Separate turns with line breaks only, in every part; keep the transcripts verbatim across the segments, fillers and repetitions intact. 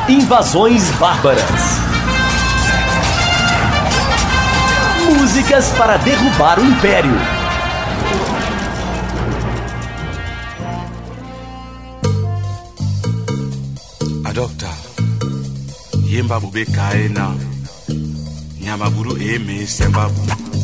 Invasões Bárbaras. Músicas para derrubar o Império.
Adokta, yemba bube kaena, nyamaburu eme sembabu.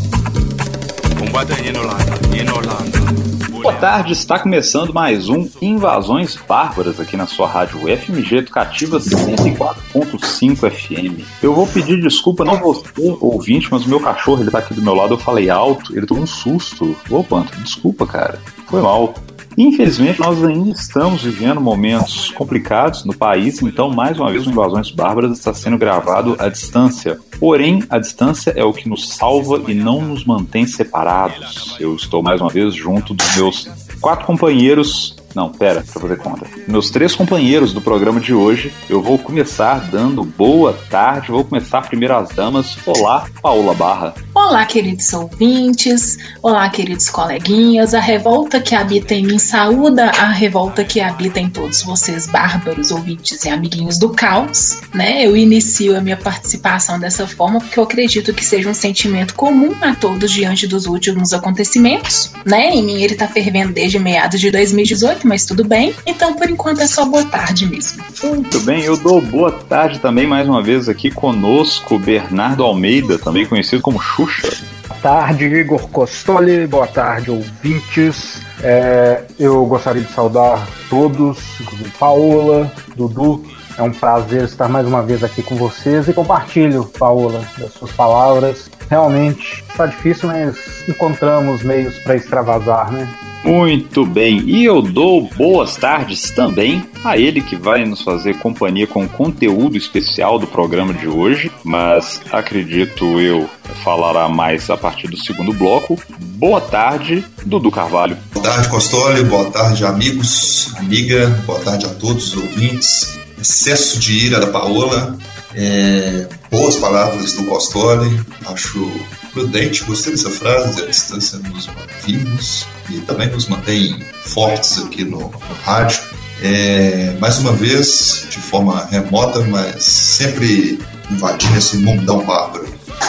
Combata yenolanda, yenolanda.
Boa tarde, está começando mais um Invasões Bárbaras aqui na sua rádio F M G Educativa cento e quatro ponto cinco F M. Eu vou pedir desculpa, não você, ouvinte, mas o meu cachorro, ele tá aqui do meu lado, eu falei alto, ele tomou um susto. Ô, Panto, desculpa, cara, foi mal. Infelizmente, nós ainda estamos vivendo momentos complicados no país, então, mais uma vez, o Invasões Bárbaras está sendo gravado à distância. Porém, a distância é o que nos salva e não nos mantém separados. Eu estou, mais uma vez, junto dos meus quatro companheiros... Não, pera, pra fazer conta. Meus três companheiros do programa de hoje, eu vou começar dando boa tarde, vou começar primeiro as damas. Olá, Paula Barra.
Olá, queridos ouvintes, olá, queridos coleguinhas. A revolta que habita em mim saúda a revolta que habita em todos vocês, bárbaros, ouvintes e amiguinhos do caos, né? Eu inicio a minha participação dessa forma porque eu acredito que seja um sentimento comum a todos diante dos últimos acontecimentos, né? Em mim ele tá fervendo desde meados de dois mil e dezoito, mas tudo bem. Então, por enquanto, é só boa tarde mesmo.
Muito bem, eu dou boa tarde também, mais uma vez, aqui conosco, Bernardo Almeida, também conhecido como Xuxa.
Boa tarde, Igor Costoli. Boa tarde, ouvintes. É, eu gostaria de saudar todos, inclusive Paola, Dudu. É um prazer estar mais uma vez aqui com vocês e compartilho, Paola, das suas palavras. Realmente está difícil, mas encontramos meios para extravasar, né?
Muito bem, e eu dou boas tardes também a ele que vai nos fazer companhia com o conteúdo especial do programa de hoje, mas acredito eu falará mais a partir do segundo bloco. Boa tarde, Dudu Carvalho.
Boa tarde, Costoli, boa tarde, amigos, amiga, boa tarde a todos os ouvintes. Excesso de ira da Paola, é, boas palavras do Costoli, acho prudente, gostei dessa frase, a distância nos mantemos e também nos mantém fortes aqui no, no rádio. É, mais uma vez, de forma remota, mas sempre invadindo esse mundão bárbaro.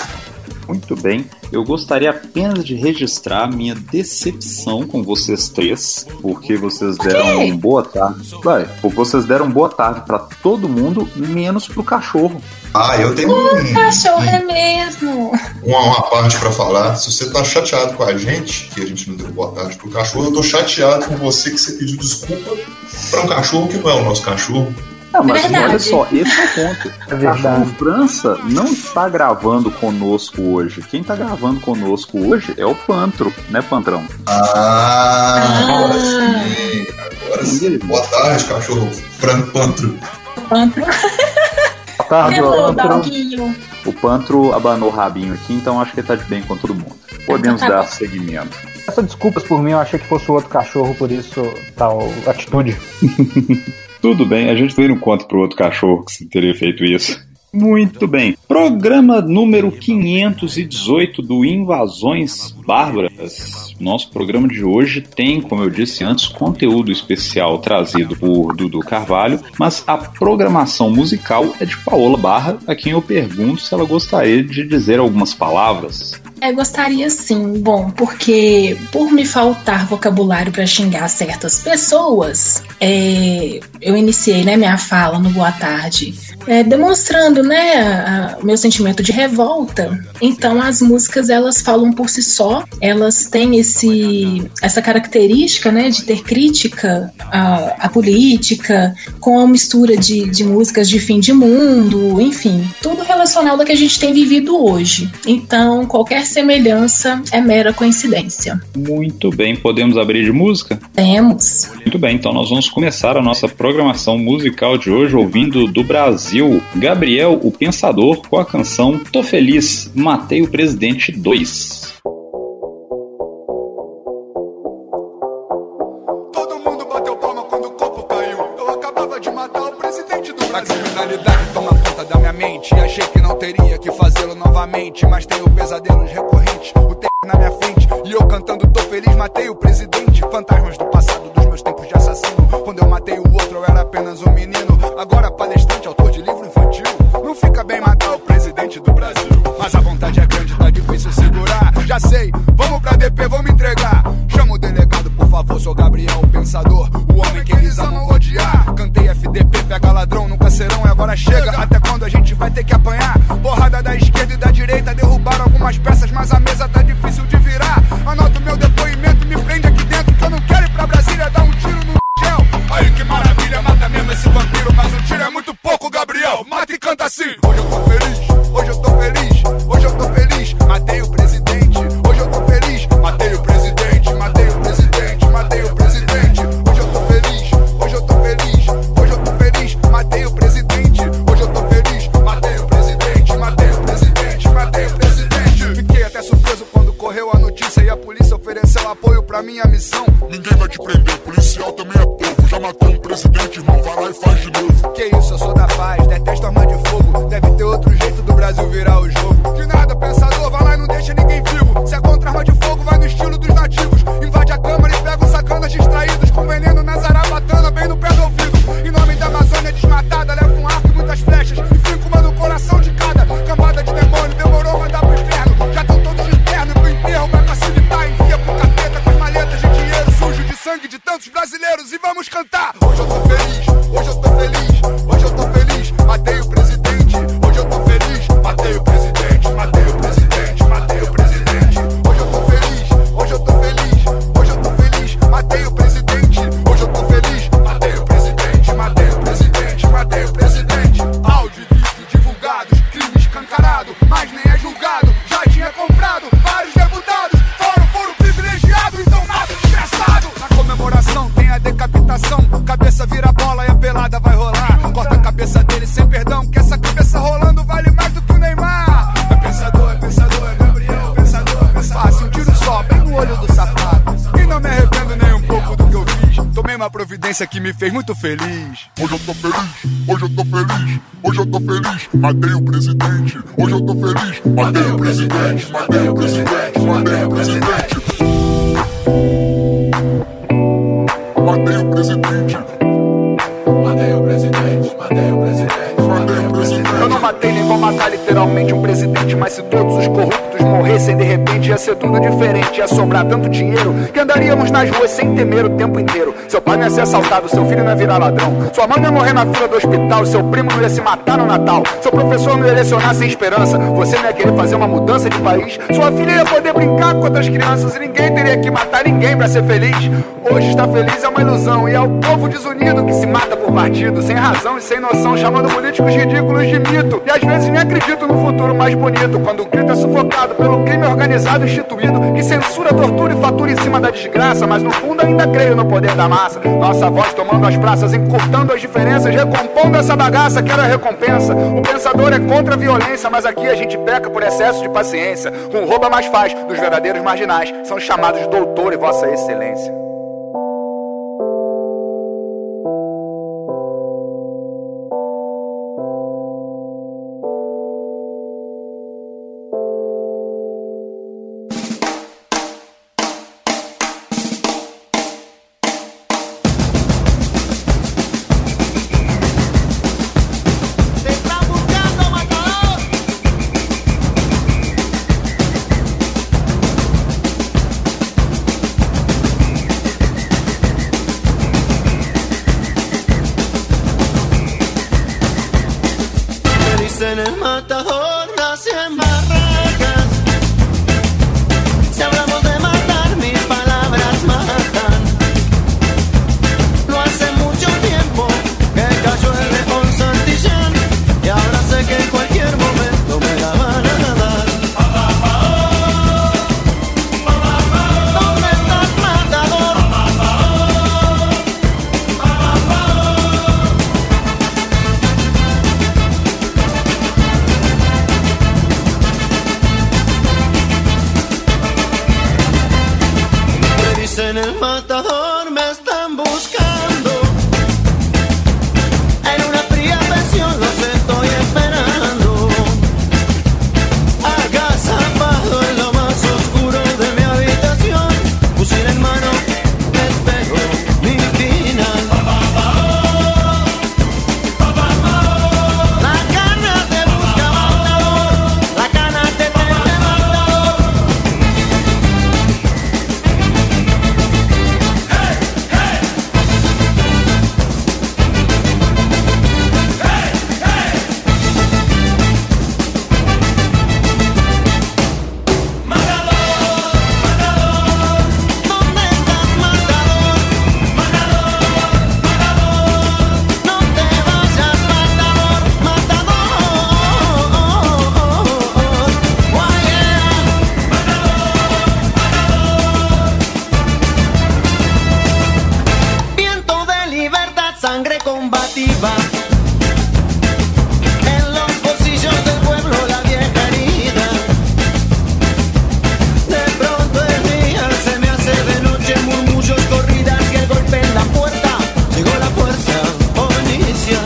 Muito bem, eu gostaria apenas de registrar minha decepção com vocês três, porque vocês deram okay. boa tarde. Vai, porque vocês deram boa tarde para todo mundo, menos pro cachorro.
Ah, eu tenho
o
um...
cachorro é mesmo.
Uma, uma parte pra falar. Se você tá chateado com a gente, que a gente não deu boa tarde pro cachorro, eu tô chateado com você que você pediu desculpa pra um cachorro que não é o nosso cachorro.
Não, mas assim, olha só, esse é o ponto.
É
Cachorro França não está gravando conosco hoje. Quem está gravando conosco hoje é o Pantro, né, Pantrão?
Ah, agora sim. Agora sim. Boa tarde, cachorro Pantro.
Pantro.
Boa tarde,
Hello,
Pantro.
O Pantro abanou o rabinho aqui, então acho que ele tá de bem com todo mundo. Podemos dar seguimento.
Peço desculpas por mim, eu achei que fosse o outro cachorro, por isso tal atitude.
Tudo bem, a gente também não conta pro outro cachorro que você teria feito isso. Muito bem. Programa número quinhentos e dezoito do Invasões Bárbaras. Nosso programa de hoje tem, como eu disse antes, conteúdo especial trazido por Dudu Carvalho, mas a programação musical é de Paola Barra, a quem eu pergunto se ela gostaria de dizer algumas palavras.
Eu gostaria sim, bom, porque por me faltar vocabulário para xingar certas pessoas, é, eu iniciei, né, minha fala no Boa Tarde, é, demonstrando, né, o meu sentimento de revolta. Então as músicas, elas falam por si só, elas têm esse, essa característica, né, de ter crítica à, à política, com a mistura de, de músicas de fim de mundo, enfim, tudo relacionado ao que a gente tem vivido hoje. Então qualquer semelhança é mera coincidência.
Muito bem, podemos abrir de música?
Temos.
Muito bem, então nós vamos começar a nossa programação musical de hoje ouvindo do Brasil Gabriel, o Pensador, com a canção Tô Feliz, Matei o Presidente dois.
Todo mundo bateu palma quando o copo caiu. Eu acabava de matar o presidente do Brasil. A criminalidade toma conta da minha mente. Achei que não teria que fazê-lo novamente, mas tenho pesadelos recorrentes, o tempo na minha frente, e eu cantando tô feliz, matei o presidente. Fantasmas do passado, dos meus tempos de assassino. Quando eu matei o outro eu era apenas um menino. Agora palestrante, autor de livros dinheiro é muito pouco, Gabriel. Mata e canta assim. Hoje eu tô feliz, hoje eu tô feliz, hoje eu tô feliz. Matei o presidente, hoje eu tô feliz. Matei o presidente, matei o presidente, matei o presidente. Hoje eu tô feliz, hoje eu tô feliz, hoje eu tô feliz. Matei o presidente, hoje eu tô feliz. Matei o presidente, matei o presidente, matei o presidente. Fiquei até surpreso quando correu a notícia e a polícia ofereceu apoio pra minha missão.
Ninguém vai te prender, policial também é povo. Já matou um presidente, irmão, vai lá e faz de novo.
Que isso, eu sou da paz, detesto arma de fogo. Deve ter outro jeito do Brasil virar o jogo. De nada, pensador, vai lá e não deixa ninguém vivo. Se é contra arma de fogo, vai no estilo dos nativos. Invade a câmara e pega os sacanas distraídos, com veneno na zarabatana, bem no pé do ouvido. Em nome da Amazônia desmatada, leva um arco e muitas flechas. E fico uma no coração de cada cambada de demônio. Demorou, mandar pro inferno. Já tão todos de terno e pro enterro vai facilitar. Envia pro capeta com as maletas de dinheiro sujo de sangue de tantos brasileiros. E vamos cantar. Hoje eu tô feliz, hoje eu tô feliz, hoje eu tô feliz. Matei o presidente, hoje eu tô feliz. Matei o presidente, matei o presidente, matei o presidente. Hoje eu tô feliz, hoje eu tô feliz, hoje eu tô feliz. Matei o presidente, hoje eu tô feliz. Matei o presidente, matei o presidente, matei o presidente. Áudio e vídeo divulgados, crime escancarado, mas nem é julgado. Já tinha comprado vários deputados, fora foram privilegiados, então nada desgraçado. Na comemoração tem a decapitação, cabeça vira bola e a pelada vai rolar. Corta a cabeça dele sem perdão, que essa cabeça rolando vale mais do que o Neymar. É pensador, é pensador, é Gabriel, pensador, é pensador. Passe um tiro só, bem no olho do safado. E não me arrependo nem um pouco do que eu fiz. Tomei uma providência que me fez muito feliz.
Hoje eu tô feliz, hoje eu tô feliz, hoje eu tô feliz. Matei o presidente, hoje eu tô feliz. Matei o presidente, matei o presidente, matei o presidente. Matei o presidente.
Matei o presidente, matei o presidente, matei o presidente.
Eu não matei nem vou matar literalmente um presidente, mas se todos os corruptos morressem de repente ia ser tudo diferente. Ia sobrar tanto dinheiro que andaríamos nas ruas sem temer o tempo inteiro. Seu pai não ia ser assaltado, seu filho não ia virar ladrão, sua mãe não ia morrer na fila do hospital, seu primo não ia se matar no Natal, seu professor não ia lecionar sem esperança, você não ia querer fazer uma mudança de país, sua filha ia poder brincar com outras crianças e ninguém teria que matar ninguém pra ser feliz. Hoje estar feliz é uma ilusão e é o povo desunido que se mata por partido, sem razão e sem noção, chamando políticos ridículos de mito. E às vezes nem acredito no futuro mais bonito, quando o grito é sufocado pelo crime organizado instituído, que censura, tortura e fatura em cima da desgraça, mas no fundo ainda creio no poder da massa. Nossa voz tomando as praças, encurtando as diferenças, recompondo essa bagaça, quero a recompensa. O pensador é contra a violência, mas aqui a gente peca por excesso de paciência. Com rouba mais faz, dos verdadeiros marginais, são chamados doutor e vossa excelência.
En el matador nací en Barracas. Si hablamos de matar, mis palabras matan. No hace mucho tiempo que cayó el león Santillán, y ahora sé que en cualquier momento me la van a dar. ¿Dónde estás, matador? va. En los bolsillos del pueblo la vieja herida. De pronto el día se me hace de noche, murmullos, corridas y el golpe en la puerta. Llegó la fuerza policial.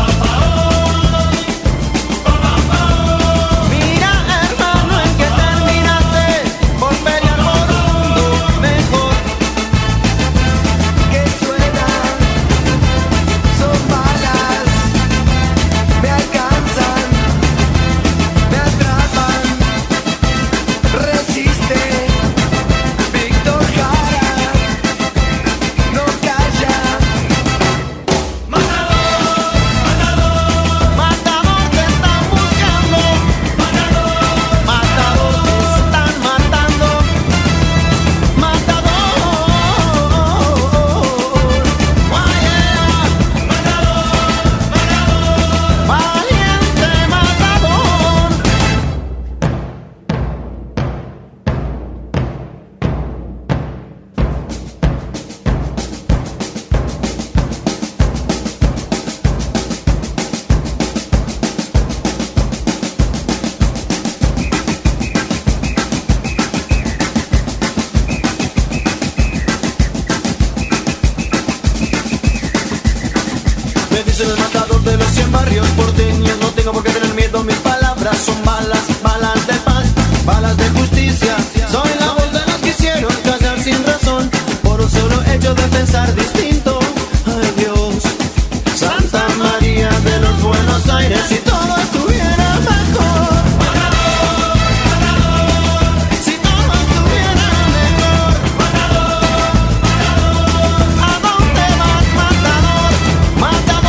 El matador de los cien barrios porteños. No tengo por qué tener miedo, mis palabras son balas, balas de paz, balas de justicia. Soy la voz de los que hicieron callar sin razón, por un solo hecho de pensar distinto. Ay Dios, Santa María de los Buenos Aires, si todo estuviera mejor. Matador, matador, si todo estuviera mejor. Matador, matador, ¿a dónde vas, matador? Matador.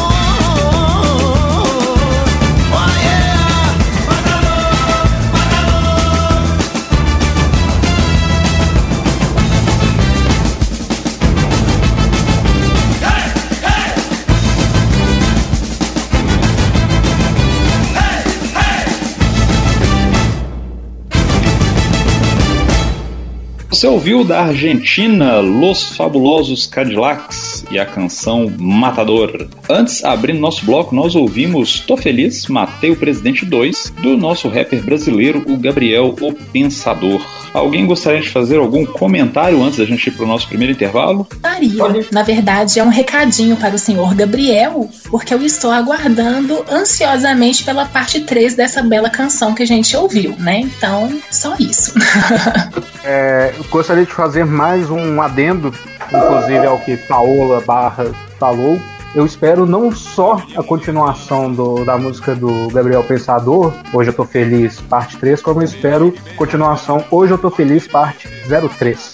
Você ouviu da Argentina Los Fabulosos Cadillacs e a canção Matador. Antes, abrindo nosso bloco, nós ouvimos Tô Feliz, Matei o Presidente dois, do nosso rapper brasileiro, o Gabriel o Pensador. Alguém gostaria de fazer algum comentário antes da gente ir para o nosso primeiro intervalo?
Gostaria. Na verdade, é um recadinho para o senhor Gabriel, porque eu estou aguardando ansiosamente pela parte três dessa bela canção que a gente ouviu, né? Então, só isso.
É, eu gostaria de fazer mais um adendo, inclusive ao que Paola Barra falou. Eu espero não só a continuação do, da música do Gabriel Pensador, Hoje Eu Tô Feliz, parte três, como eu espero continuação Hoje Eu Tô Feliz, parte zero três.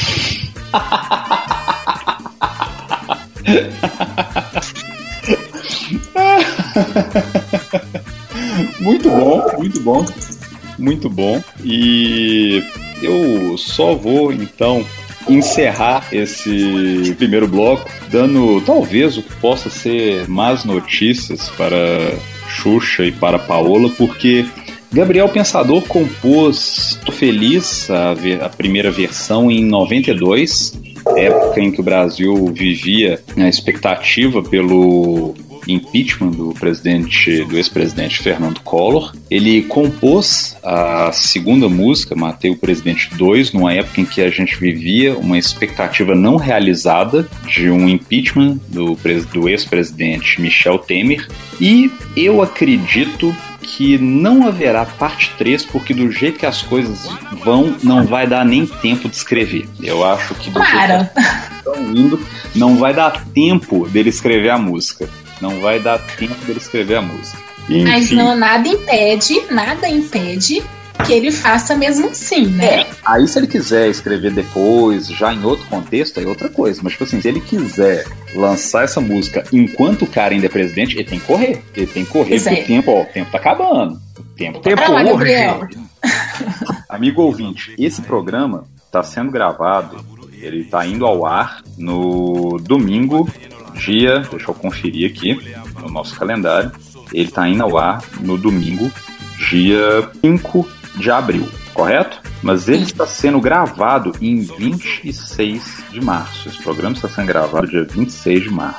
Muito bom, muito bom, muito bom. E eu só vou, então, encerrar esse primeiro bloco dando talvez o que possa ser más notícias para Xuxa e para Paola, porque Gabriel Pensador compôs Tô Feliz, a, a primeira versão, em noventa e dois, época em que o Brasil vivia a expectativa pelo impeachment do presidente, do ex-presidente Fernando Collor. Ele compôs a segunda música, Matei o Presidente dois, numa época em que a gente vivia uma expectativa não realizada de um impeachment do, do ex-presidente Michel Temer. E eu acredito que não haverá parte três, porque do jeito que as coisas vão, não vai dar nem tempo de escrever. Eu acho que do
claro.
jeito que estão indo, não vai dar tempo dele escrever a música. Não vai dar tempo dele escrever a música. Enfim.
Mas não, nada impede, nada impede que ele faça mesmo assim, né?
É, aí se ele quiser escrever depois, já em outro contexto, é outra coisa. Mas, tipo assim, se ele quiser lançar essa música enquanto o cara ainda é presidente, ele tem que correr. Ele tem que correr, pois porque é. o tempo, ó, o tempo tá acabando. O tempo tá
acabando. Lá, Gabriel.
Amigo ouvinte, esse programa tá sendo gravado, ele tá indo ao ar no domingo, dia, deixa eu conferir aqui no nosso calendário, ele tá indo ao ar no domingo, dia cinco de abril, correto? Mas ele está sendo gravado em vinte e seis de março. Esse programa está sendo gravado dia vinte e seis de março.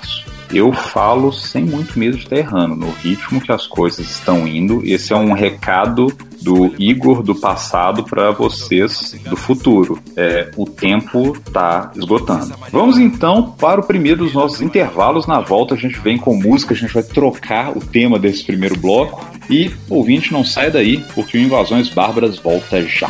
eu falo sem muito medo de estar errando, no ritmo que as coisas estão indo. Esse é um recado do Igor do passado para vocês do futuro. É, o tempo está esgotando. Vamos então para o primeiro dos nossos intervalos. Na volta a gente vem com música, a gente vai trocar o tema desse primeiro bloco. E, ouvinte, não sai daí, porque o Invasões Bárbaras volta já.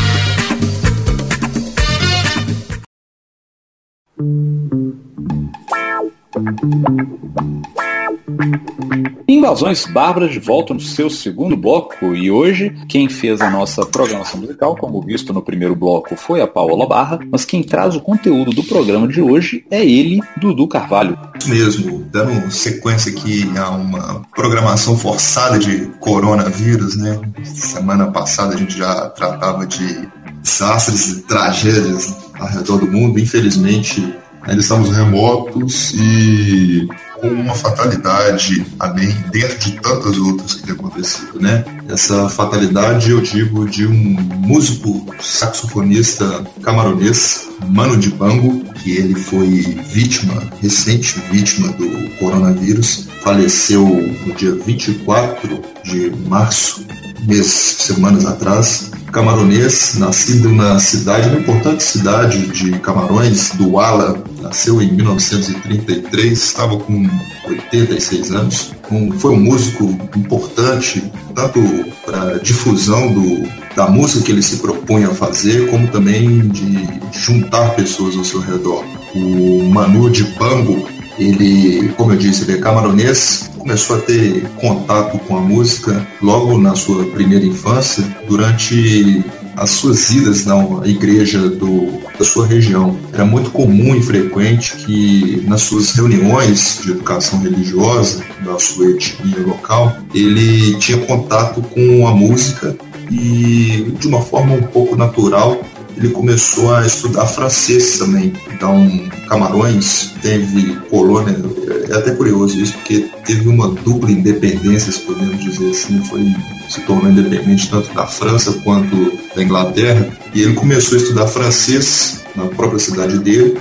Invasões Bárbaras de volta no seu segundo bloco, e hoje quem fez a nossa programação musical, como visto no primeiro bloco, foi a Paola Barra, mas quem traz o conteúdo do programa de hoje é ele, Dudu Carvalho.
Isso mesmo, dando sequência aqui a uma programação forçada de coronavírus, né? Semana passada a gente já tratava de desastres e tragédias ao redor do mundo. Infelizmente, ainda estamos remotos e com uma fatalidade além, dentro de tantas outras que tem acontecido, né? Essa fatalidade, eu digo, de um músico saxofonista camaronês, Manu Dibango, que ele foi vítima, recente vítima do coronavírus, faleceu no dia vinte e quatro de março, mês, semanas atrás. Camaronês, nascido na cidade, na importante cidade de Camarões, Douala, nasceu em mil novecentos e trinta e três, estava com oitenta e seis anos. Um, foi um músico importante, tanto para a difusão do, da música que ele se propunha a fazer, como também de juntar pessoas ao seu redor. O Manu Dibango, ele, como eu disse, ele é camaronês, começou a ter contato com a música logo na sua primeira infância, durante as suas idas na igreja do, da sua região. Era muito comum e frequente que nas suas reuniões de educação religiosa da sua etnia local, ele tinha contato com a música e, de uma forma um pouco natural, ele começou a estudar francês também. Então, Camarões teve colônia, é até curioso isso, porque teve uma dupla independência, se podemos dizer assim, foi, se tornou independente tanto da França quanto da Inglaterra, e ele começou a estudar francês na própria cidade dele,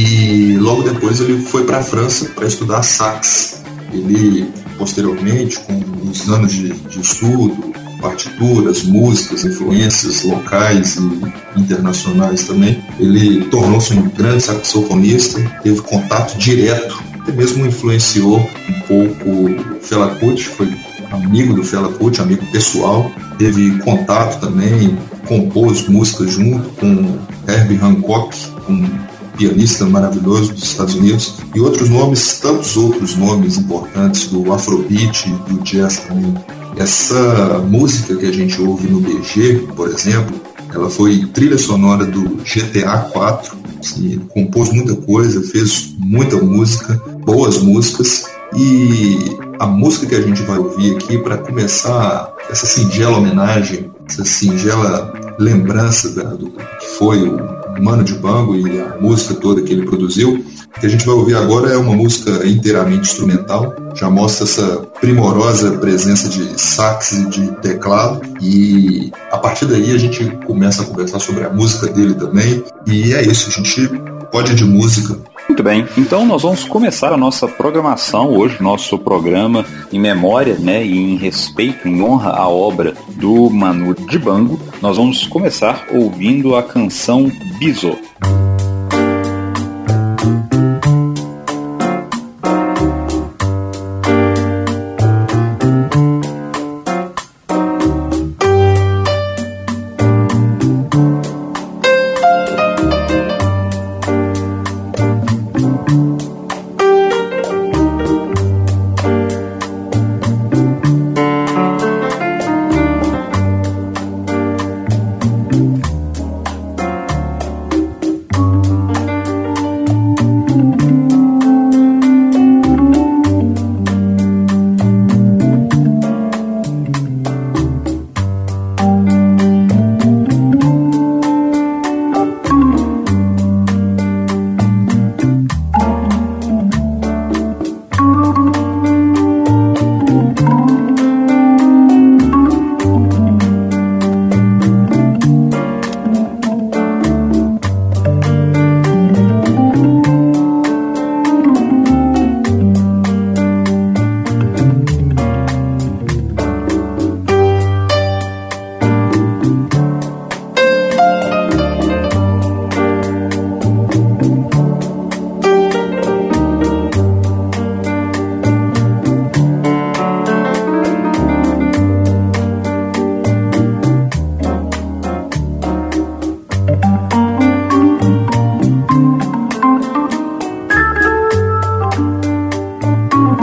e logo depois ele foi para a França para estudar sax. Ele, posteriormente, com os anos de, de estudo, partituras, músicas, influências locais e internacionais também, ele tornou-se um grande saxofonista, teve contato direto, até mesmo influenciou um pouco Fela Kuti, foi amigo do Fela Kuti, amigo pessoal, teve contato também, compôs músicas junto com Herbie Hancock, um pianista maravilhoso dos Estados Unidos, e outros nomes, tantos outros nomes importantes do Afrobeat e do jazz também. Essa música que a gente ouve no B G, por exemplo, ela foi trilha sonora do G T A quatro. Assim, ele compôs muita coisa, fez muita música, boas músicas, e a música que a gente vai ouvir aqui para começar essa singela homenagem, essa singela lembrança da, do que foi o Manu Dibango e a música toda que ele produziu. O que a gente vai ouvir agora é uma música inteiramente instrumental, já mostra essa primorosa presença de sax e de teclado, e a partir daí a gente começa a conversar sobre a música dele também, e é isso, a gente pode ir de música.
Muito bem, então nós vamos começar a nossa programação hoje, nosso programa em memória, né, e em respeito, em honra à obra do Manu Dibango. Nós vamos começar ouvindo a canção Biso.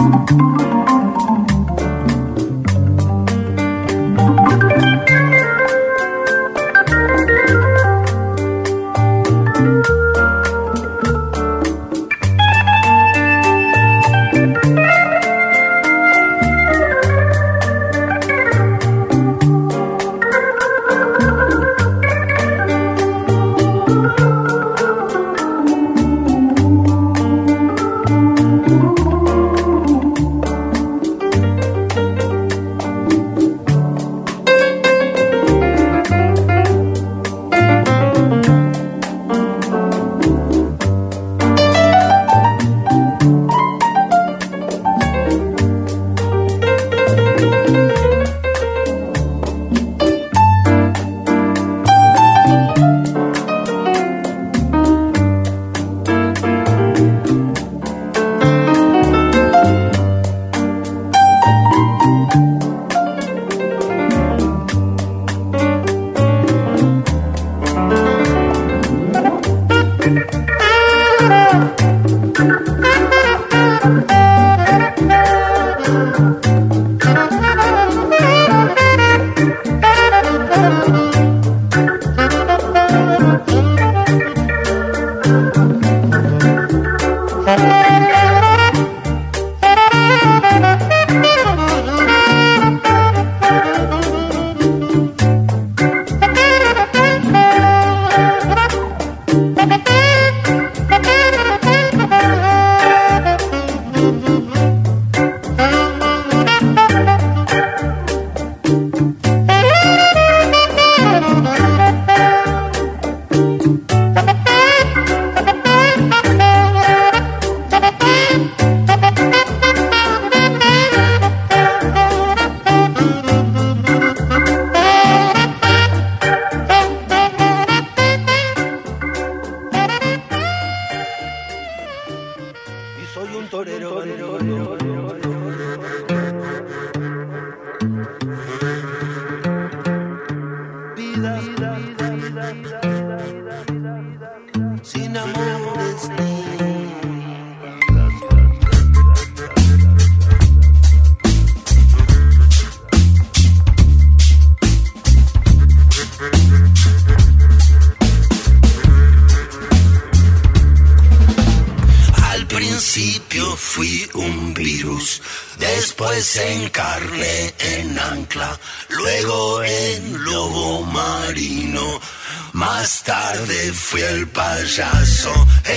Encarné en ancla, luego en lobo marino, más tarde fui el payaso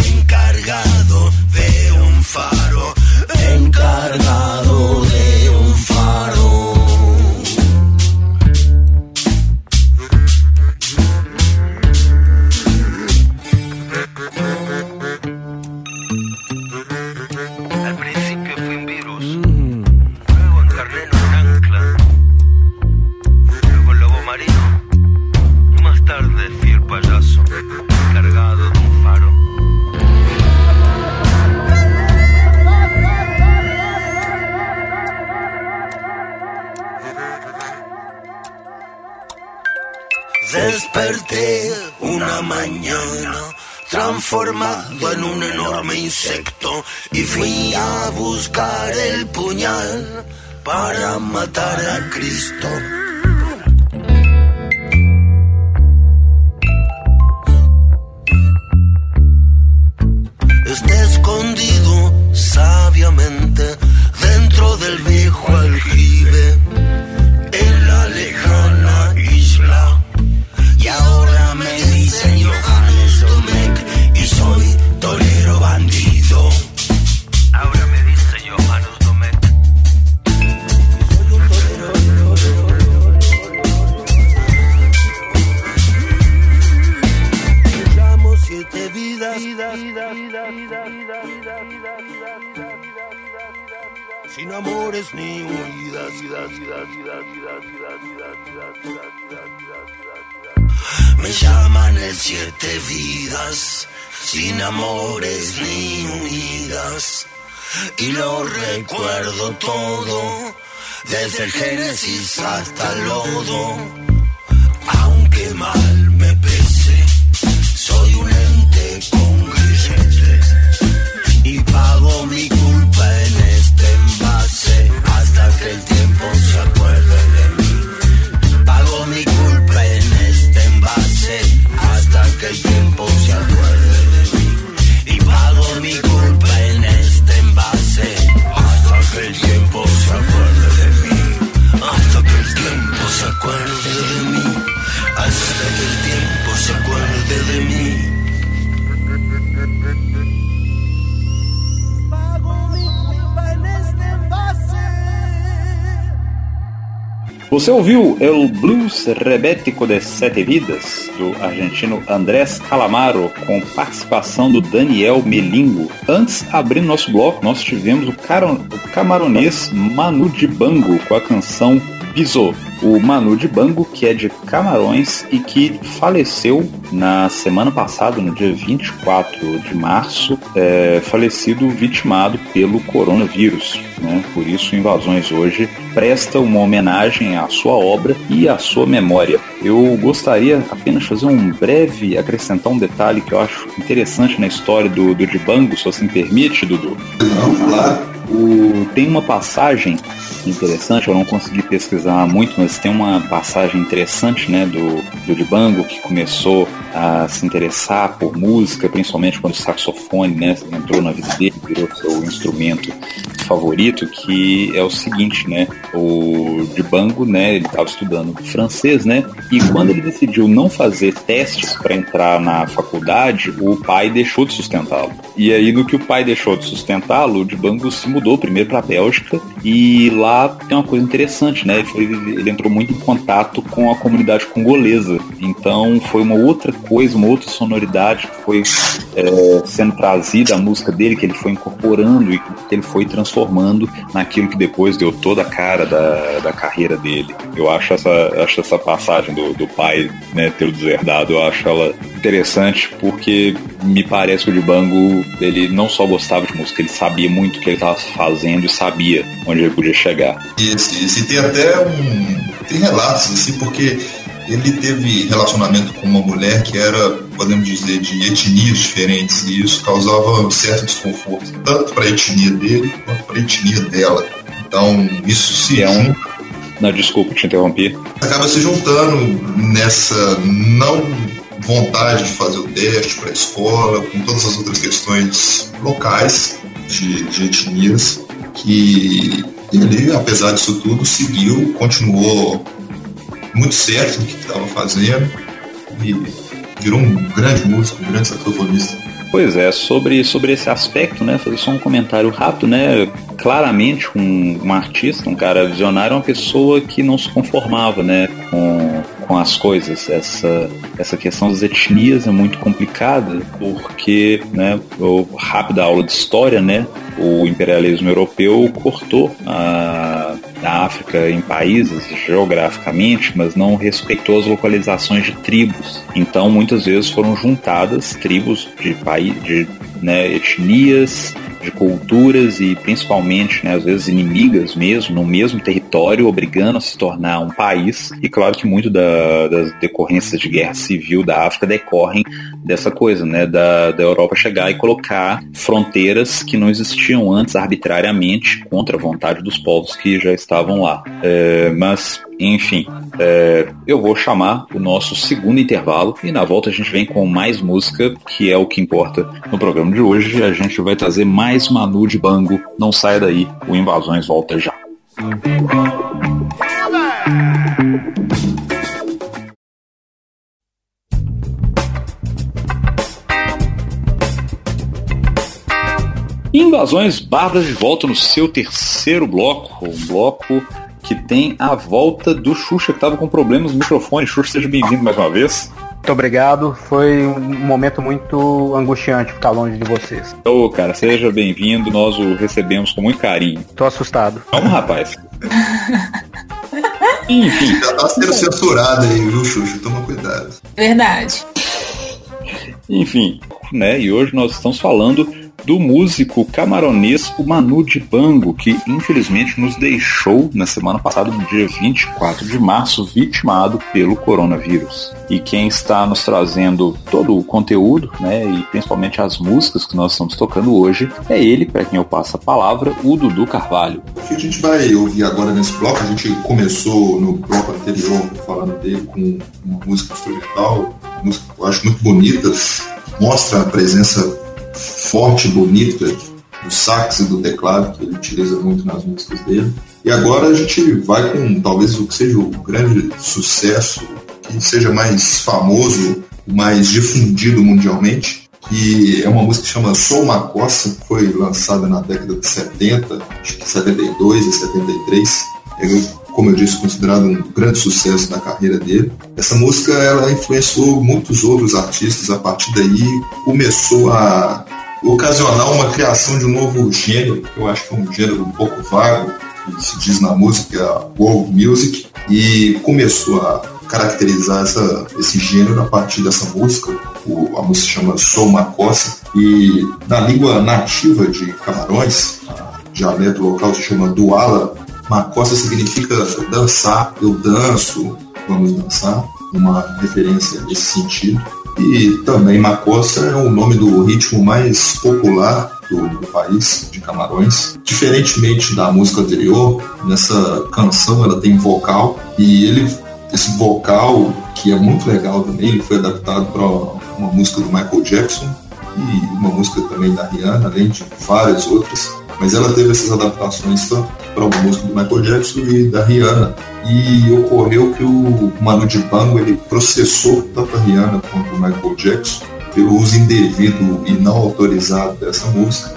encargado de un faro, encargado de un faro.
Al principio fui un virus. Luego encarné en un ancla, luego el lobo marino, y más tarde fui el payaso, cargado de un faro.
Desperté una mañana transformado en un enorme insecto y fui a buscar el puñal para matar a Cristo. Está escondido sabiamente dentro del viejo aljibe en la lejana isla. Y ahora me dicen Johannes Domecq y soy torero bandido.
Ahora me dice Johannes Domecq.
Soy un torero. Me llamo Siete Vidas. Sin amores ni huidas. Me llaman el Siete Vidas, sin amores ni huidas. Y lo recuerdo todo, desde el Génesis hasta el lodo. Aunque mal me pese, soy un ente con grilletes y pago mi culpa en este embate.
Você ouviu El Blues Rebético de Sete Vidas, do argentino Andrés Calamaro, com participação do Daniel Melingo. Antes, abrindo nosso bloco, nós tivemos o, caro, o camaronês Manu Dibango com a canção Pisou. O Manu Dibango, que é de Camarões e que faleceu na semana passada, no dia vinte e quatro de março, é, falecido vitimado pelo coronavírus, né? Por isso, Invasões hoje presta uma homenagem à sua obra e à sua memória. Eu gostaria apenas de fazer um breve, acrescentar um detalhe que eu acho interessante na história do, do Dibango, se você me permite, Dudu.
Não, claro.
O, tem uma passagem interessante, eu não consegui pesquisar muito, mas tem uma passagem interessante, né, do, do Dibango, que começou a se interessar por música, principalmente quando o saxofone, né, entrou na vida dele, virou seu instrumento favorito, que é o seguinte, né, o Dibango, né, ele estava estudando francês, né, e quando ele decidiu não fazer testes para entrar na faculdade, o pai deixou de sustentá-lo. E aí, no que o pai deixou de sustentá-lo, o Dibango se mudou primeiro para a Bélgica, e lá tem uma coisa interessante, né, ele, foi, ele entrou muito em contato com a comunidade congolesa, então foi uma outra coisa, uma outra sonoridade que foi é, sendo trazida, a música dele, que ele foi incorporando e que ele foi transformando naquilo que depois deu toda a cara da, da carreira dele. Eu acho essa, acho essa passagem do, do pai, né, ter o deserdado, eu acho ela interessante, porque me parece que o Dibango, ele não só gostava de música, ele sabia muito o que ele estava fazendo e sabia onde ele podia chegar.
Isso, isso. E tem até um... tem relatos, assim, porque ele teve relacionamento com uma mulher que era, podemos dizer, de etnias diferentes, e isso causava um certo desconforto, tanto para a etnia dele quanto para a etnia dela. Então, isso se
é um... Não, desculpa te interromper.
Acaba se juntando nessa não vontade de fazer o teste para a escola, com todas as outras questões locais de, de etnias, que ele, apesar disso tudo, seguiu, continuou muito certo no que estava fazendo e virou um grande músico, um grande saxofonista.
Pois é, sobre, sobre esse aspecto, né, fazer só um comentário rápido, né, claramente um, um artista, um cara visionário, é uma pessoa que não se conformava, né, com, com as coisas. Essa, essa questão das etnias é muito complicada, porque, né, eu, rápida aula de história, né, o imperialismo europeu cortou a, a África em países geograficamente, mas não respeitou as localizações de tribos. Então, muitas vezes foram juntadas tribos de países, de, né, etnias, de culturas e principalmente, né, às vezes inimigas mesmo, no mesmo território, obrigando a se tornar um país. E claro que muito da, das decorrências de guerra civil da África decorrem dessa coisa, né, da, da Europa chegar e colocar fronteiras que não existiam antes arbitrariamente contra a vontade dos povos que já estavam lá. É, mas, enfim, é, eu vou chamar o nosso segundo intervalo e na volta a gente vem com mais música, que é o que importa no programa de hoje. A gente vai trazer mais Manu Dibango. Não saia daí, o Invasões volta já. Invasões Bárbaras de volta no seu terceiro bloco, um bloco que tem a volta do Xuxa, que estava com problemas no microfone. Xuxa, seja bem-vindo mais uma vez.
Muito obrigado, foi um momento muito angustiante ficar longe de vocês.
Ô, cara, seja bem-vindo, nós o recebemos com muito carinho.
Tô assustado.
Calma, rapaz. Enfim.
Já tá sendo censurado aí, viu, Xuxa? Toma cuidado.
Verdade.
Enfim, né, e hoje nós estamos falando do músico camaronesco Manu Dibango, que infelizmente nos deixou na semana passada, no dia vinte e quatro de março, vitimado pelo coronavírus. E quem está nos trazendo todo o conteúdo, né, e principalmente as músicas que nós estamos tocando hoje, é ele, para quem eu passo a palavra, o Dudu Carvalho.
O que a gente vai ouvir agora nesse bloco, a gente começou no bloco anterior falando dele com uma música instrumental, uma música que eu acho muito bonita, mostra a presença forte e bonita do sax e do teclado, que ele utiliza muito nas músicas dele. E agora a gente vai com talvez o que seja o grande sucesso, que seja mais famoso, mais difundido mundialmente, que é uma música que chama Sou uma Coça, que foi lançada na década de setenta, acho que setenta e dois e setenta e três. como eu disse, considerado um grande sucesso da carreira dele. Essa música ela influenciou muitos outros artistas. A partir daí começou a ocasionar uma criação de um novo gênero, que eu acho que é um gênero um pouco vago, que se diz na música, é a world music, e começou a caracterizar essa, esse gênero a partir dessa música. O, a música se chama Sou Makossa, e na língua nativa de Camarões, o dialeto local se chama Duala. Makossa significa dançar, eu danço, vamos dançar, uma referência nesse sentido. E também Makossa é o nome do ritmo mais popular do, do país, de Camarões. Diferentemente da música anterior, nessa canção ela tem vocal, e ele, esse vocal, que é muito legal também, ele foi adaptado para uma música do Michael Jackson e uma música também da Rihanna, além de várias outras. Mas ela teve essas adaptações tanto para uma música do Michael Jackson e da Rihanna. E ocorreu que o Manu Dibango ele processou tanto a Rihanna quanto o Michael Jackson pelo uso indevido e não autorizado dessa música.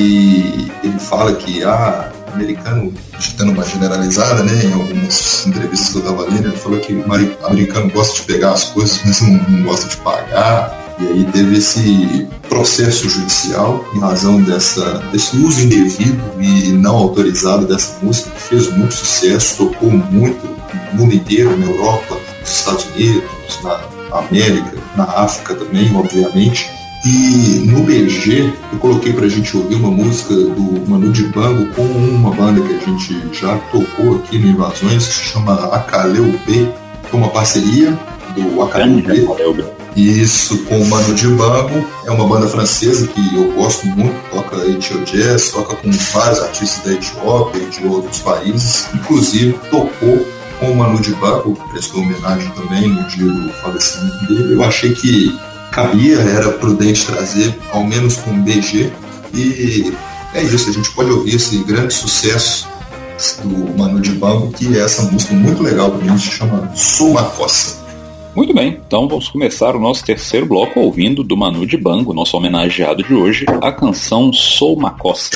E ele fala que ah, o americano, dando uma generalizada, né, em algumas entrevistas que eu estava lendo, ele falou que o americano gosta de pegar as coisas, mas não, não gosta de pagar. E aí teve esse processo judicial em razão dessa, desse uso indevido e não autorizado dessa música, que fez muito sucesso, tocou muito no mundo inteiro, na Europa, nos Estados Unidos, na América, na África também, obviamente. E no B G eu coloquei pra gente ouvir uma música do Manu Dibango com uma banda que a gente já tocou aqui no Invasões, que se chama Akaleu B, que é uma parceria do Akaleu B. Isso, com o Manu Dibango. É uma banda francesa que eu gosto muito, toca Ethio Jazz, toca com vários artistas da Etiópia e de outros países. Inclusive tocou com o Manu Dibango, prestou homenagem também no dia do falecimento dele. Eu achei que cabia, era prudente trazer, ao menos com o B G. E é isso, a gente pode ouvir esse grande sucesso do Manu Dibango, que é essa música muito legal pra mim, se chama Sou Makossa.
Muito bem, então vamos começar o nosso terceiro bloco ouvindo do Manu Dibango, nosso homenageado de hoje, a canção Sou Makossa.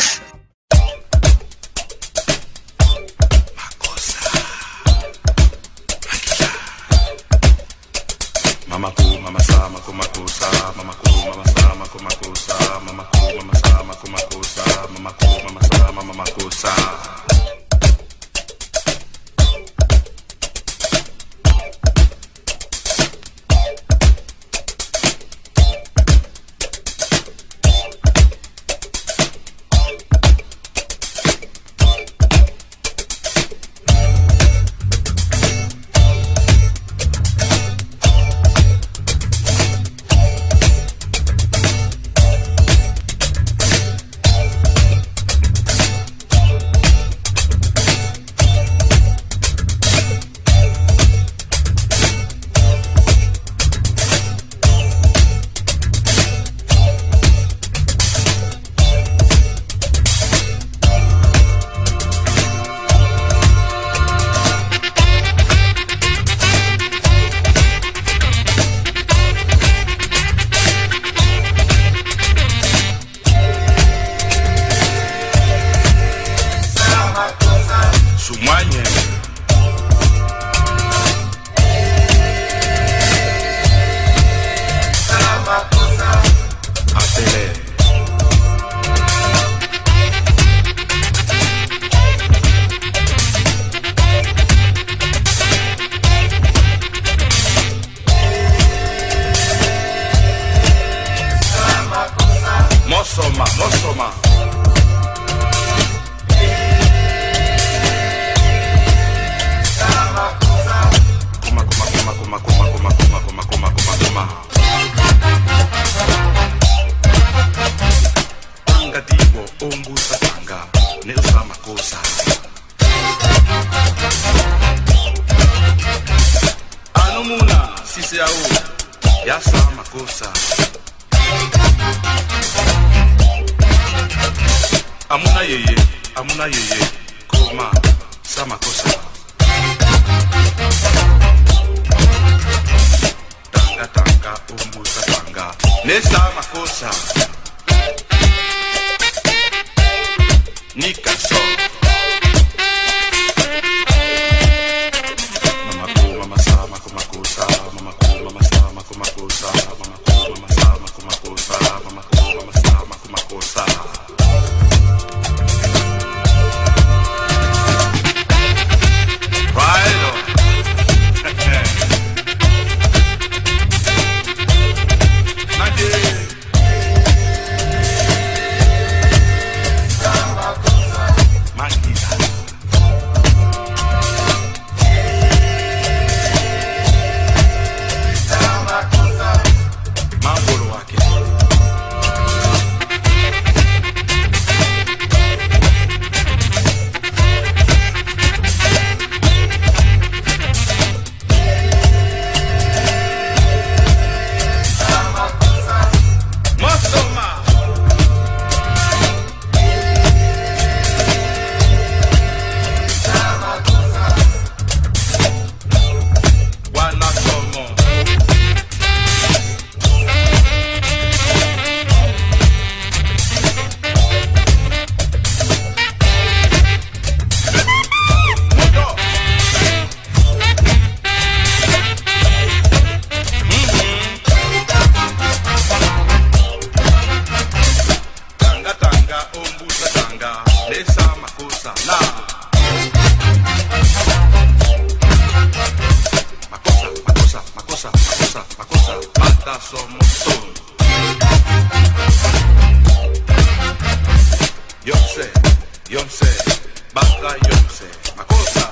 Mamaku, mamasa, maku, makusa, mamaku, mamasa, maku, makusa, mamaku, mamasa, maku, makusa, mamaku, mamasa, mama, makusa. Mosoma, Mosoma. Kuma, kuma, kuma, kuma, kuma, kuma, kuma, kuma, kuma, kuma, kuma. Tanga digo, ombusa tanga, neusa makosa. Anumuna, sisi au, yasa makosa. Amuna yeye, amuna yeye, koma, sama kosa. Tanga tanga, umbusa tanga, ne sama kosa. Nika so. somos todos. Yo sé, yo sé, basta, yo sé, Makossa.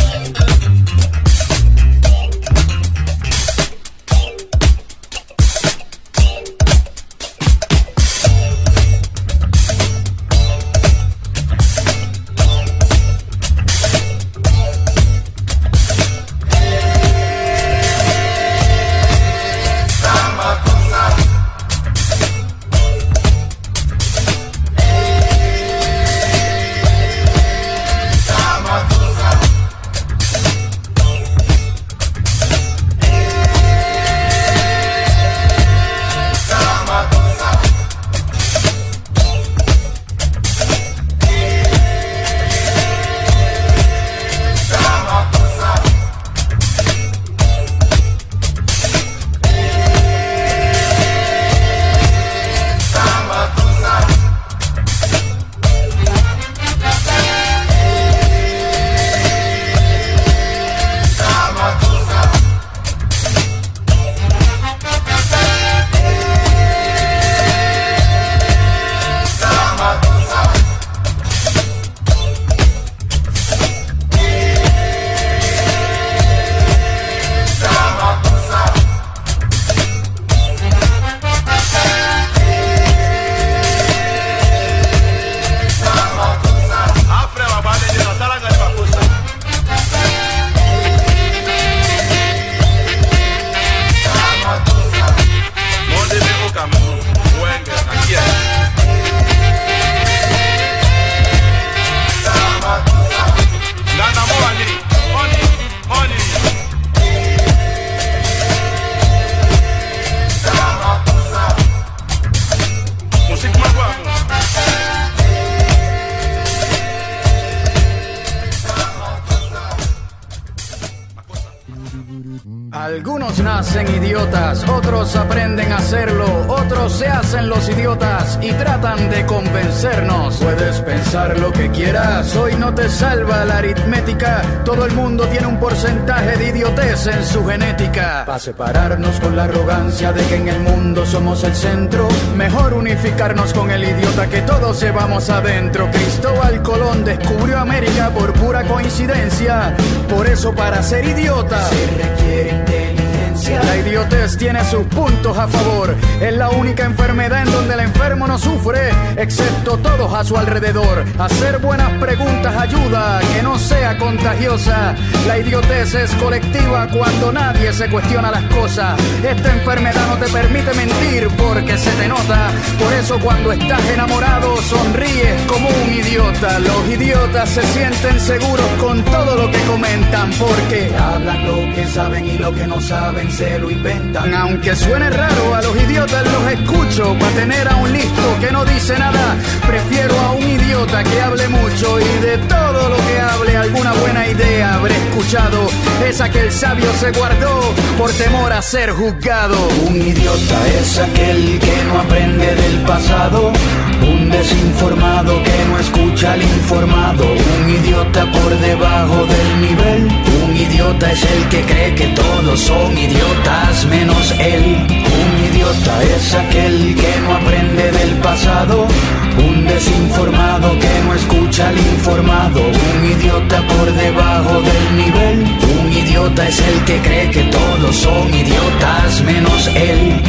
Algunos nacen idiotas, otros aprenden a hacerlo, otros se hacen los idiotas y tratan de convencernos. Puedes pensar lo que quieras, hoy no te salva la aritmética. Todo el mundo tiene un porcentaje de idiotez en su genética. Para separarnos con la arrogancia de que en el mundo somos el centro, mejor unificarnos con el idiota que todos llevamos adentro. Cristóbal Colón descubrió América por pura coincidencia. Por eso para ser idiota se requiere inteligencia. La idiotez tiene sus puntos a favor. Es la única enfermedad en donde el enfermo no sufre, excepto todos a su alrededor. Hacer buenas preguntas ayuda a que no sea contagiosa. La idiotez es colectiva cuando nadie se cuestiona las cosas. Esta enfermedad no te permite mentir porque se te nota. Por eso cuando estás enamorado sonríes como un idiota. Los idiotas se sienten seguros con todo lo que comentan porque hablan lo que saben y lo que no saben se lo inventan. Aunque suene raro, a los idiotas los escucho. Para tener a un listo que no dice nada, prefiero a un idiota que hable mucho y de todo lo que hable alguna buena idea habré escuchado. Esa que el sabio se guardó por temor a ser juzgado. Un idiota es aquel que no aprende del pasado, un desinformado que no escucha al informado, un idiota por debajo del nivel. Un idiota es el que cree que todos son idiotas menos él. Un idiota es aquel que no aprende del pasado, un desinformado que no escucha al informado, un idiota por debajo del nivel. Un idiota es el que cree que todos son idiotas menos él.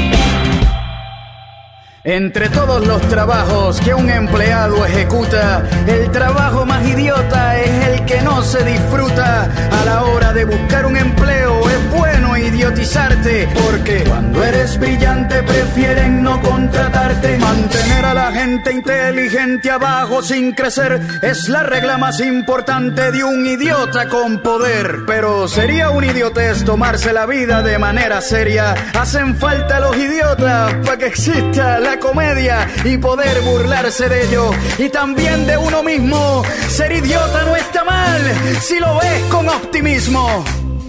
Entre todos los trabajos que un empleado ejecuta, el trabajo más idiota es el que no se disfruta. A la hora de buscar un empleo es bueno idiotizarte, porque cuando eres brillante prefieren no contratarte. Mantener a la gente inteligente abajo sin crecer es la regla más importante de un idiota con poder. Pero sería un idiotez tomarse la vida de manera seria. Hacen falta los idiotas para que exista la comedia y poder burlarse de ello y también de uno mismo. Ser idiota no está mal si lo ves con optimismo.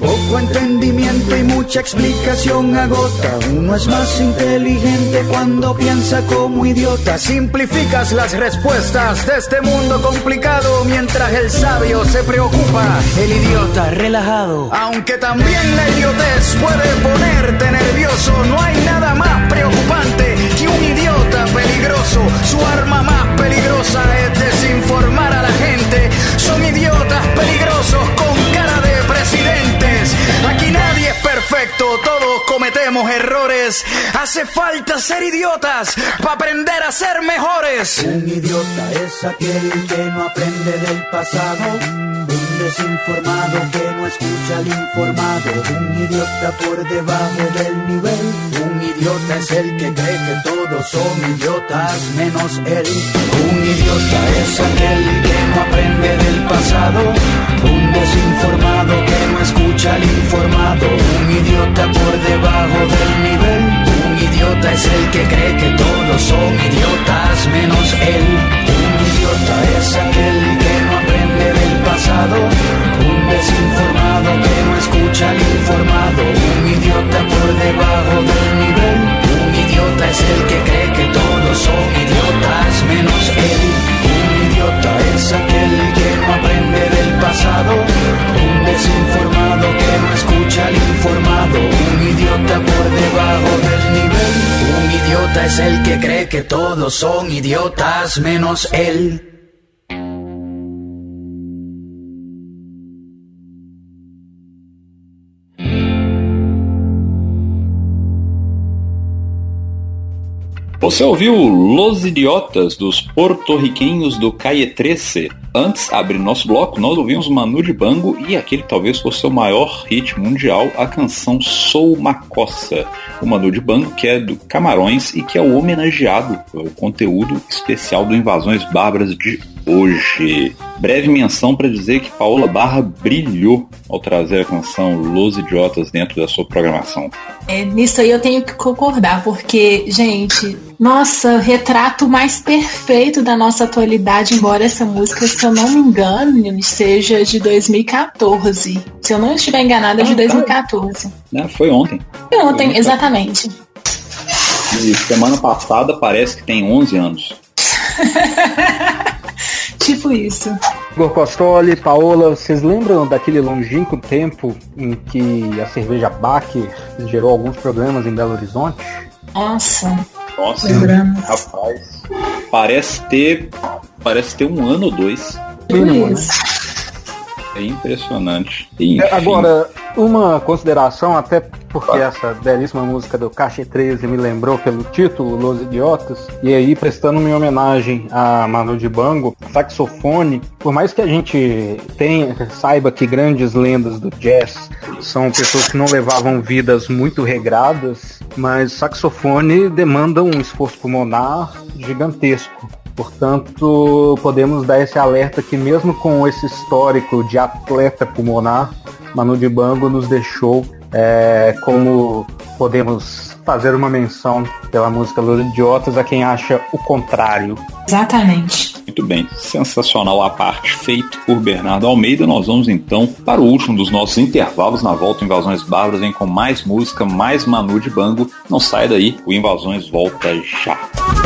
Poco entendimiento y mucha explicación agota. Uno es más inteligente cuando piensa como idiota. Simplificas las respuestas de este mundo complicado, mientras el sabio se preocupa, el idiota relajado. Aunque también la idiotez puede ponerte nervioso, no hay nada más preocupante que un idiota peligroso. Su arma más peligrosa es desinformar a la gente. Son idiotas peligrosos con cara de presidentes. Aquí nadie es perfecto, todos cometemos errores. Hace falta ser idiotas para aprender a ser mejores.
Un idiota es aquel que no aprende del pasado, un desinformado que no escucha al informado, un idiota por debajo del nivel. Un idiota es el que cree que todos son idiotas menos él. Un idiota es aquel que no aprende del pasado, un desinformado que no escucha al informado, un idiota por debajo del nivel. Un idiota es el que cree que todos son idiotas menos él. Un idiota es aquel que no aprende del pasado, un desinformado que no escucha al informado, un idiota por debajo del nivel. Un idiota es el que cree que todos son idiotas menos él. Un idiota es aquel que no aprende del pasado, un desinformado que no escucha al informado, un idiota por debajo del nivel. Un idiota es el que cree que todos son idiotas menos él.
Você ouviu Los Idiotas, dos porto-riquenhos do Calle treze. Antes, abrindo nosso bloco, nós ouvimos Manu Dibango e aquele que talvez fosse seu maior hit mundial, a canção Sou Macossa. O Manu Dibango, que é do Camarões e que é o homenageado pelo conteúdo especial do Invasões Bárbaras de hoje. Breve menção para dizer que Paola Barra brilhou ao trazer a canção Los Idiotas dentro da sua programação.
É, nisso aí eu tenho que concordar, porque, gente, nossa, retrato mais perfeito da nossa atualidade, embora essa música, se eu não me engano, seja de dois mil e catorze. Se eu não estiver enganada, é de dois mil e catorze.
Não, foi ontem.
Foi ontem, foi exatamente.
E semana passada parece que tem onze anos.
Tipo isso.
Igor Costoli, Paola, vocês lembram daquele longínquo tempo em que a cerveja Baker gerou alguns problemas em Belo Horizonte?
Nossa.
Nossa,
lembramos.
Rapaz, parece ter, parece ter um ano ou dois.
Isso.
É impressionante. Enfim.
Agora, uma consideração, até porque essa belíssima música do Calle treze me lembrou pelo título, Los Idiotas, e aí prestando minha homenagem a Manu Dibango, saxofone, por mais que a gente tenha, saiba que grandes lendas do jazz são pessoas que não levavam vidas muito regradas, mas saxofone demanda um esforço pulmonar gigantesco. Portanto, podemos dar esse alerta que mesmo com esse histórico de atleta pulmonar, Manu Dibango nos deixou, é, como podemos fazer uma menção pela música Los Idiotas a quem acha o contrário.
Exatamente.
Muito bem, sensacional a parte feita por Bernardo Almeida. Nós vamos então para o último dos nossos intervalos. Na volta, Invasões Bárbaras vem com mais música, mais Manu Dibango. Não sai daí, o Invasões volta já.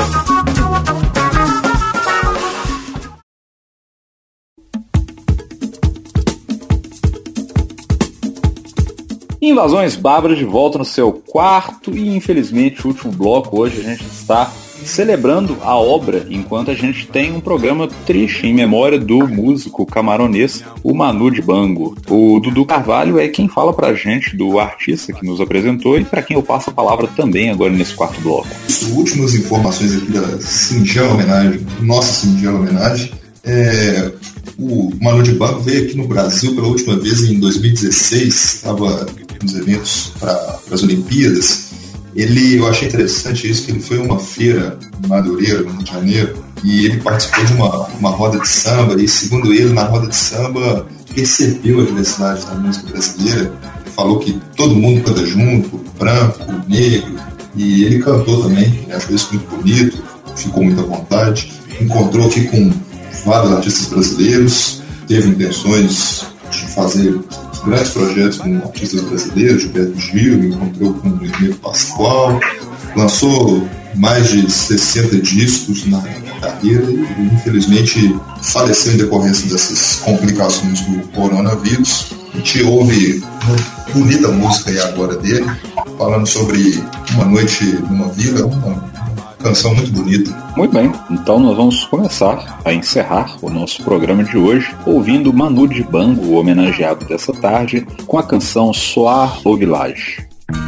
Invasões Bárbaras de volta no seu quarto e, infelizmente, último bloco. Hoje a gente está celebrando a obra, enquanto a gente tem um programa triste em memória do músico camaronês, o Manu Dibango. O Dudu Carvalho é quem fala pra gente do artista que nos apresentou e para quem eu passo a palavra também agora nesse quarto bloco.
Últimas informações aqui da singela homenagem, nossa singela homenagem. É, o Manu Dibango veio aqui no Brasil pela última vez em dois mil e dezesseis, estava nos eventos para as Olimpíadas. Ele, eu achei interessante isso, que ele foi a uma feira em Madureira, no Rio de Janeiro, e ele participou de uma, uma roda de samba, e segundo ele, na roda de samba, percebeu a diversidade da música brasileira. Ele falou que todo mundo canta junto, branco, negro, e ele cantou também, ele achou isso muito bonito, ficou muito à vontade, encontrou aqui com vários artistas brasileiros, teve intenções de fazer grandes projetos com artistas brasileiros, Gilberto Gil, encontrou com o Hermeto Pascoal, lançou mais de sessenta discos na carreira e infelizmente faleceu em decorrência dessas complicações do coronavírus. A gente ouve uma bonita música aí agora dele, falando sobre uma noite numa vila, uma canção muito bonita.
Muito bem, então nós vamos começar a encerrar o nosso programa de hoje ouvindo Manu Dibango, o homenageado dessa tarde, com a canção Soir au Village.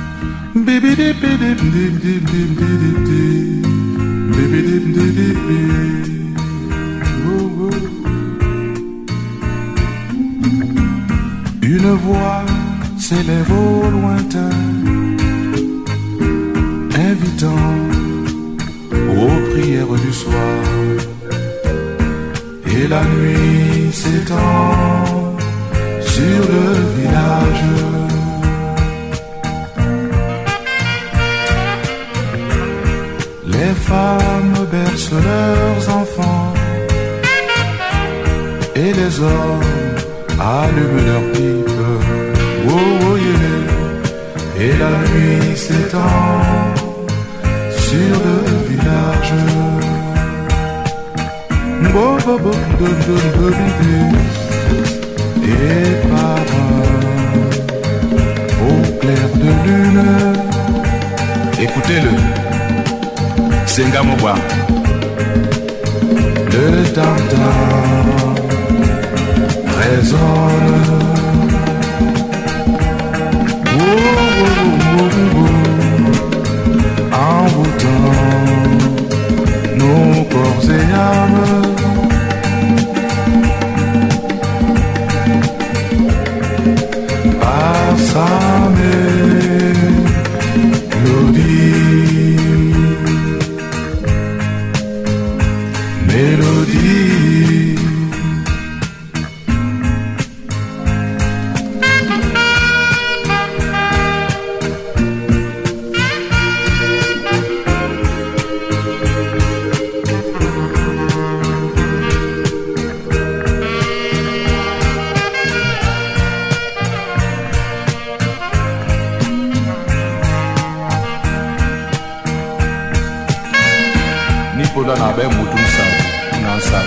Une voix s'élève au lointain, invitant aux prières du soir, et la nuit s'étend sur le village. Les femmes bercent leurs enfants et les hommes allument leurs pipes. Oh, oh yeah. Et la nuit s'étend sur le village. Bo, bo, bo, bo, bo, bo, bo. Et par au clair de lune, écoutez-le. Sengamoba. Le tam-tam résonne. Oh, oh, oh, oh, oh. Envoûtant nos corps et âmes. Par sa mélodie. Mélodie. Nipola na be mutum sa na sa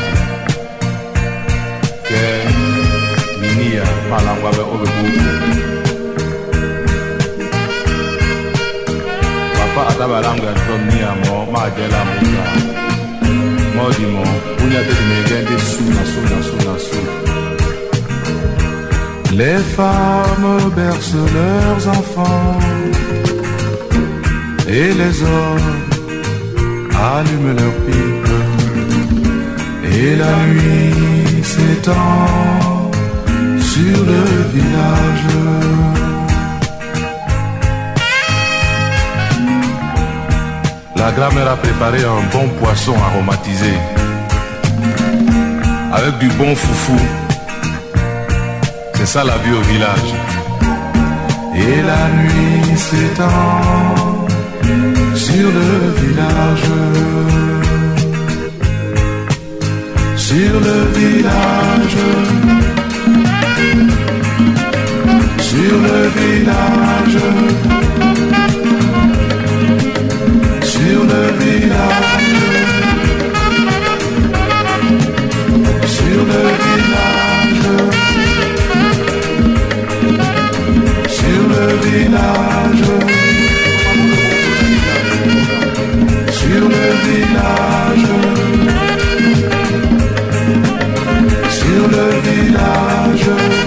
ke minia palangwa be obebu papa atabalanga from nia mo ma dela muta mo di mo unya de megende suna suna suna suna. Les femmes bercent leurs enfants et les hommes allument leurs pipes et la nuit s'étend sur le village. La grand-mère a préparé un bon poisson aromatisé avec du bon foufou. C'est ça la vie au village. Et la nuit s'étend sur le village, sur le village, sur le village, sur le village, sur le village, sur le village. Sur le village, sur le village,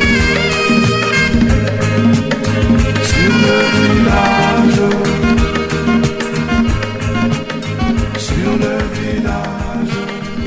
sur le village, sur le village.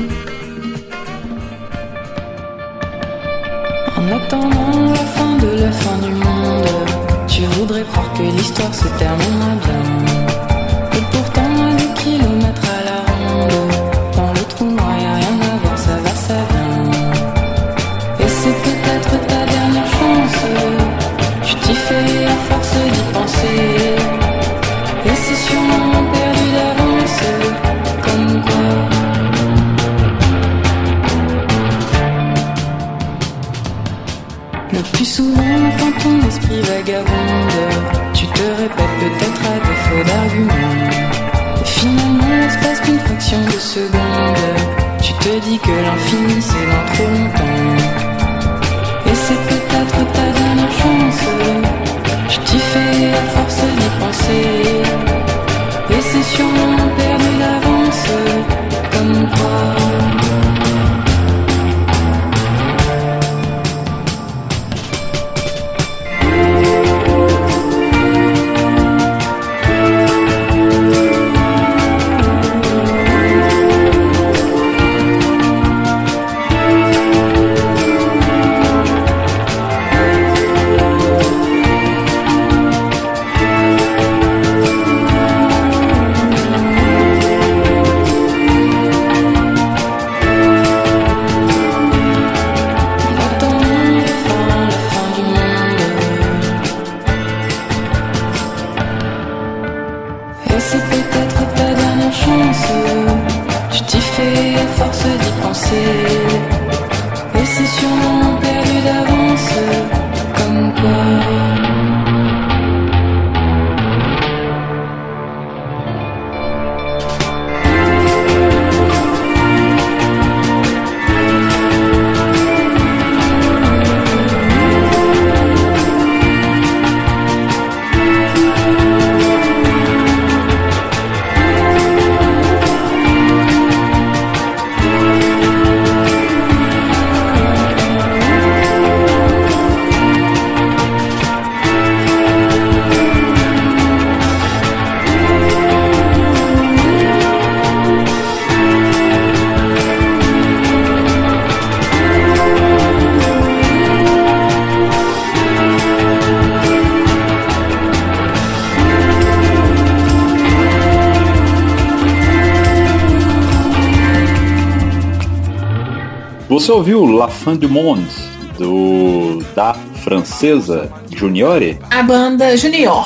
En attendant la fin de la fin du monde, je voudrais croire que l'histoire se terminera bien. Et pourtant à des kilomètres à la ronde, dans le trou noir y'a rien à voir, ça va, ça vient. Et c'est peut-être ta dernière chance, je t'y fais à force d'y penser. Et c'est sûrement perdu d'avance, comme quoi. Le plus souvent quand ton esprit vagabonde, tu te répètes peut-être à défaut d'arguments. Et finalement, l'espace d'une fraction de seconde, tu te dis que l'infini c'est dans trop longtemps. Et c'est peut-être ta dernière chance, tu t'y fais à force d'y penser. Et c'est sûrement perdu d'avance, comme toi. Et c'est sûrement perdu d'avance, comme quoi.
Você ouviu La Fin du Monde, do, da francesa Juniore?
A banda Junior.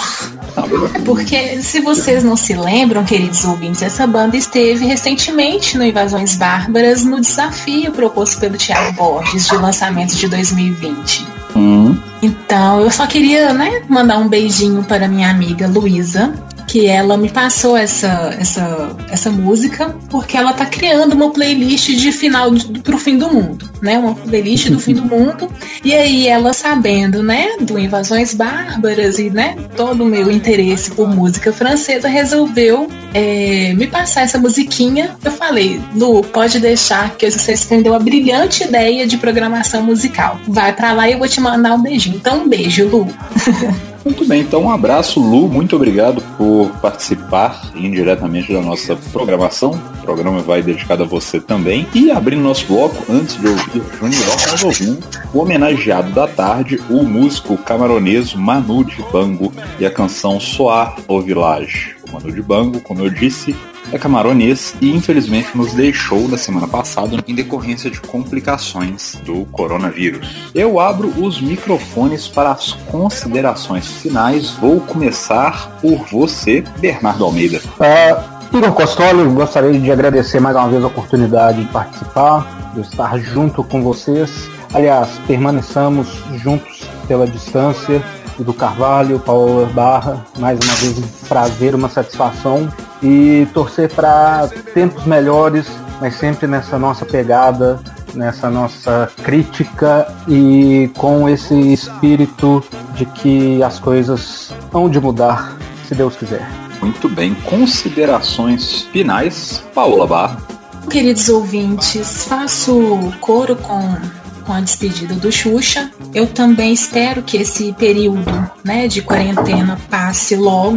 Porque, se vocês não se lembram, queridos ouvintes, essa banda esteve recentemente no Invasões Bárbaras no desafio proposto pelo Thiago Borges de lançamento de dois mil e vinte.
Hum.
Então, eu só queria, né, mandar um beijinho para minha amiga Luísa, que ela me passou essa, essa, essa música, porque ela tá criando uma playlist de final de, pro fim do mundo, né? Uma playlist do fim do mundo. E aí ela, sabendo, né, do Invasões Bárbaras e, né, todo o meu interesse por música francesa, resolveu é, me passar essa musiquinha. Eu falei, Lu, pode deixar que você me deu a brilhante ideia de programação musical. Vai pra lá e eu vou te mandar um beijinho. Então, um beijo, Lu.
Muito bem, então um abraço, Lu, muito obrigado por participar indiretamente da nossa programação. O programa vai dedicado a você também. E abrindo nosso bloco, antes de ouvir Junior, nós ouvimos o homenageado da tarde, o músico camaronês Manu Dibango e a canção Soir au Village. O Manu Dibango, como eu disse, é camaronês e infelizmente nos deixou na semana passada em decorrência de complicações do coronavírus. Eu abro os microfones para as considerações finais. Vou começar por você, Bernardo Almeida.
Uh, Igor Costoli, gostaria de agradecer mais uma vez a oportunidade de participar, de estar junto com vocês. Aliás, permaneçamos juntos pela distância. Do Carvalho, Paola Barra, mais uma vez um prazer, uma satisfação e torcer para tempos melhores, mas sempre nessa nossa pegada, nessa nossa crítica e com esse espírito de que as coisas hão de mudar, se Deus quiser.
Muito bem, considerações finais, Paola Barra.
Queridos ouvintes, faço coro com com a despedida do Xuxa. Eu também espero que esse período, né, de quarentena passe logo,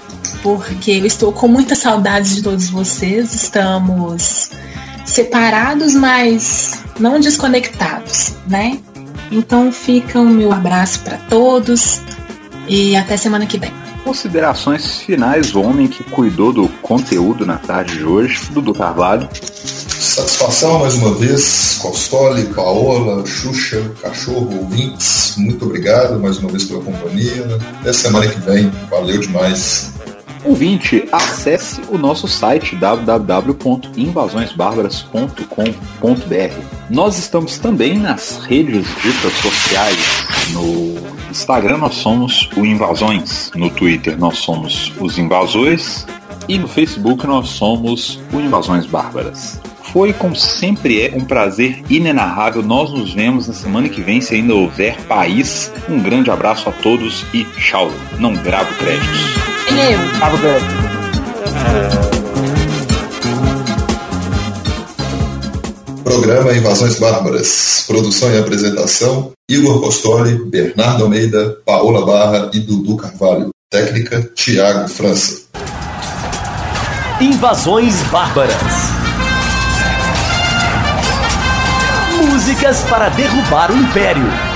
porque eu estou com muita saudade de todos vocês. Estamos separados, mas não desconectados, né? Então fica o meu abraço para todos e até semana que vem.
Considerações finais, o homem que cuidou do conteúdo na tarde de hoje, Dudu Carvalho.
Satisfação mais uma vez, Costoli, Paola, Xuxa, Cachorro, ouvintes, muito obrigado mais uma vez pela companhia. Até semana que vem, valeu demais.
Ouvinte, acesse o nosso site w w w ponto invasões bárbaras ponto com ponto b r. Nós estamos também nas redes ditas sociais. No Instagram nós somos o Invasões, no Twitter nós somos os Invasores e no Facebook nós somos o Invasões Bárbaras. Foi, como sempre é, um prazer inenarrável. Nós nos vemos na semana que vem, se ainda houver país. Um grande abraço a todos e tchau. Não gravo créditos.
Eu.
Gravo créditos.
Programa Invasões Bárbaras. Produção e apresentação: Igor Costoli, Bernardo Almeida, Paola Barra e Dudu Carvalho. Técnica: Thiago França.
Invasões Bárbaras. Músicas para derrubar o Império.